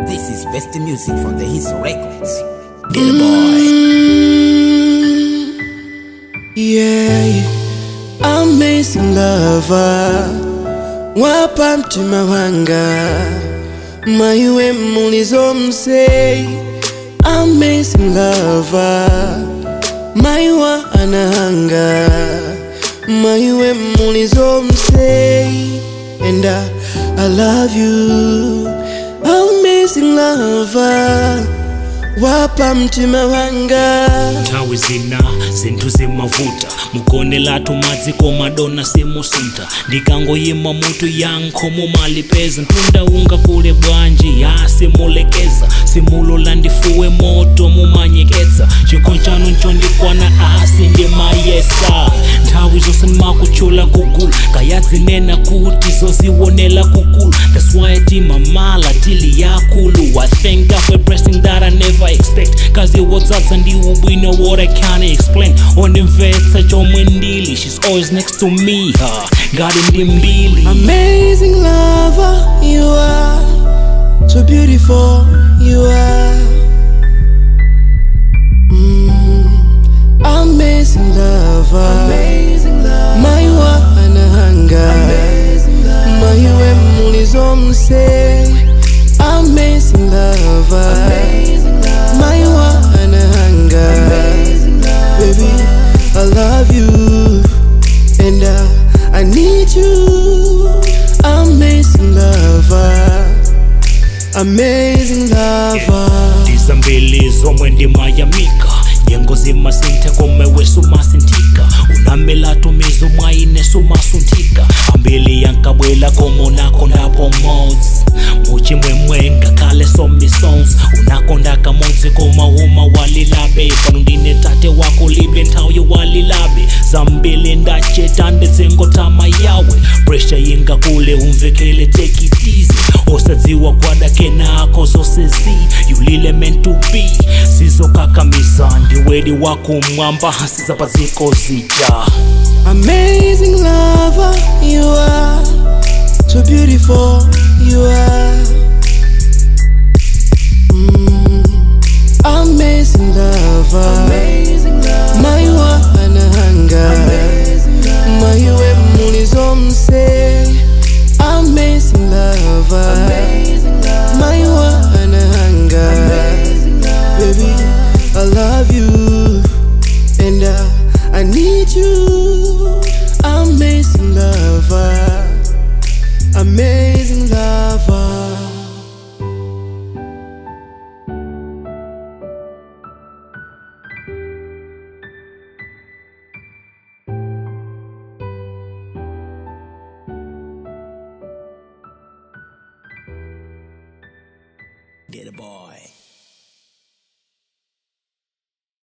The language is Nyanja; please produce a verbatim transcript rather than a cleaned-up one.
This is best music from the Hits Records. Get a boy. Mm, yeah, amazing lover, wapa mtima wanga, maiwe mulizo msei. Amazing lover, maiwa anahanga, maiwe mulizo msei. And I, I love you, amazing lover, wapa mtima wanga. Tawe zina zintu zimavuta mukonela tumadzi komadona simusinta ndikangoyima mutu yanko mumalipeza ntunda unga kule bwanji yasimulekeza simulola ndifuwe moto mumanyeketsa chikonchano nchondikwana asi ndimayesa nthawi zose nimakuchula kugulu kayadzinena kuti zoziwonela kukulu. That's why timamala tili yakulu. I thank God for a blessing that I never expect, cause it was us and you we know what I can't explain. On the vet such on Mendili, she's always next to me, huh? God in the mbili. Amazing lover, you are so beautiful, you are. Mm, amazing lover, amazing lover. Maiwa anahanga, maiwe mulizo mse. Amazing lover, amazing lover. Maiwa anahanga, baby, I love you and I, I need you. Amazing lover, amazing lover. Tizambili zomwe ndimayamika nyengo zimasinthe komewe sumasinthika unamela tumizo mwaine sumasunthika ambili yankabwela komonako ndapo mods muchimwemwe ngakhale somi songs unakondaka modzi koma uma walilabe panundine tate wako libe nthawi walilabe zambili ndacheta ndedzengotama yawe pressure yinga kule umvekele take it easy osadziwa kwadakena ako zose zi yulile meant to be sizokakamisa ndiwedi wako mwamba hasiza paziko zija. Amazing lover, you are so beautiful, you are. Mm, amazing lover, amazing lover. Maiwa anahanga, maiwe mulizo mse. Amazing lover, amazing lover. Maiwa anahanga, baby, I love you and I, I need you. Amazing lover, amazing lover. Get a boy.